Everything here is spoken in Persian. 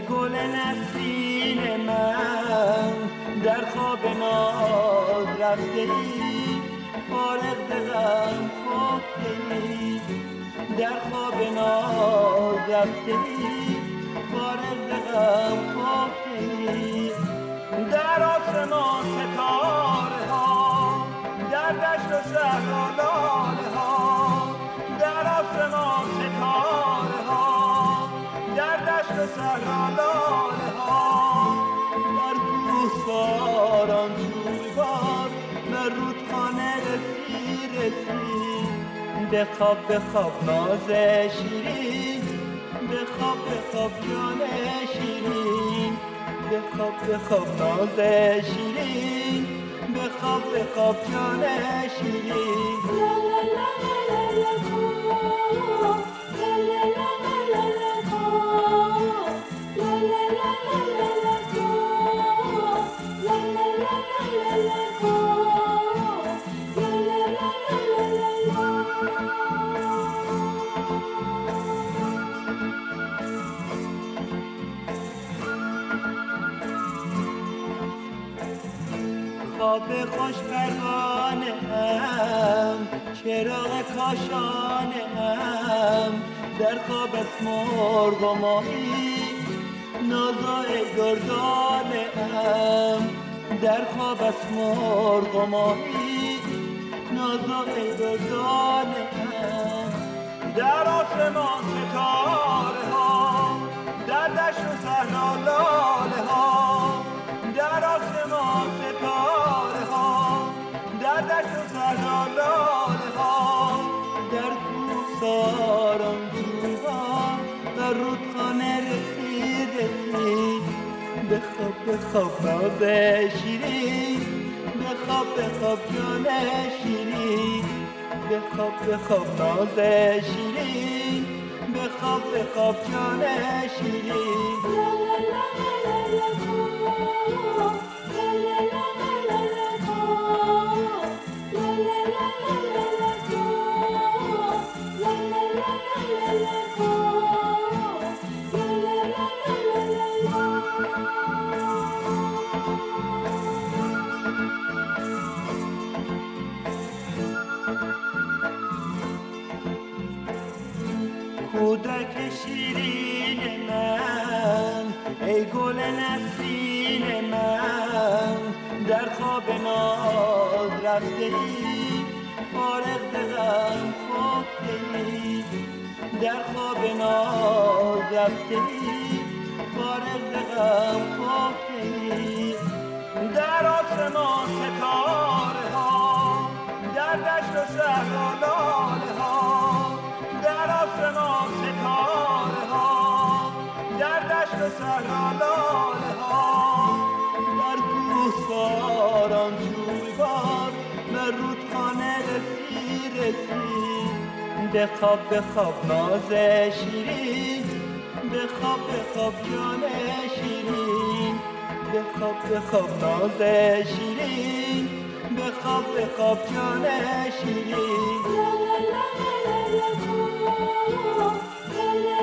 گل نسرین من در خواب ناز رفته ای، فارغ ز غم خفته ای. در خواب ناز رفته ای، فارغ ز غم خفته ای. در آسمان ستاره ها، در دشت و صحرا لاله ها. در آسمان ستاره ها، در دشت و صحرا لاله ها. در کوهساران جویبار به رودخانه رسی. بخواب ناز شیرین، بخواب جان شیرین. بخواب ناز شیرین، بخواب جان شیرین. خواب خوش پروانه هم، چراغ کاشانه هم. در خواب است مرغ و ماهی، نازای گردانه هم. در خواب است مرغ و ماهی، نازای گردانه هم. در آسمان ستاره ها، در دشت و صحرا لاله ها. در آسمان ستاره ها، در دشت و صحرا لاله ها. در کوهساران جویبار و رودخانه رسی. بخواب ناز شیرین، بخواب جان شیرین. بخواب ناز شیرین، بخواب جان شیرین. کودک شیرین من، ای گل نسرین من. در خواب ناز رفته ای، فارغ ز غم خفته ای. در خواب ناز رفته ای، فارغ ز غم خفته ای. در آسمان ستاره ها، در دشت و صحرا لاله ها. در آسمان ستاره ها، در دشت و صحرا لاله ها. در کوهساران جویبار به رودخانه رسی. بخواب ناز شیرین، بخواب جان شیرین. بخواب ناز شیرین، بخواب جان شیرین.